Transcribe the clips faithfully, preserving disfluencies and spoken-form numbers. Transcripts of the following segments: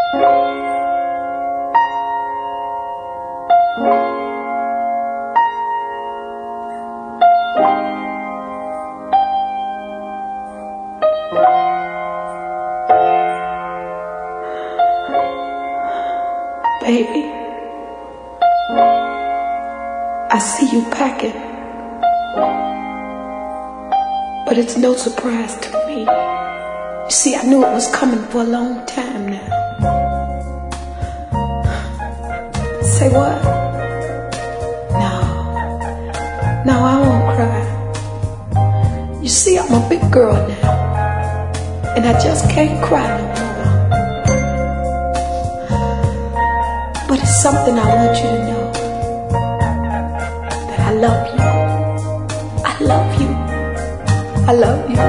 Baby, I see you packing, but it's no surprise to me. You see, I knew it was coming for a long time now. Say what? No, no, I won't cry. You see, I'm a big girl now, and I just can't cry no more. But it's something I want you to know, that I love you. I love you. I love you.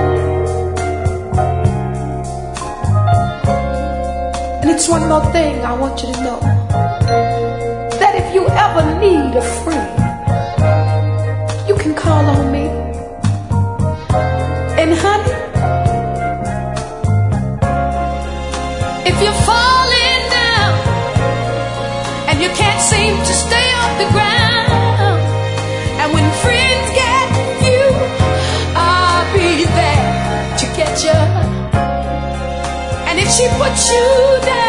And it's one more thing I want you to know, that if you ever need a friend, you can call on me. And honey, if you're falling down and you can't seem to stay off the ground, and when friends get you, I'll be there to get you. And if she puts you down,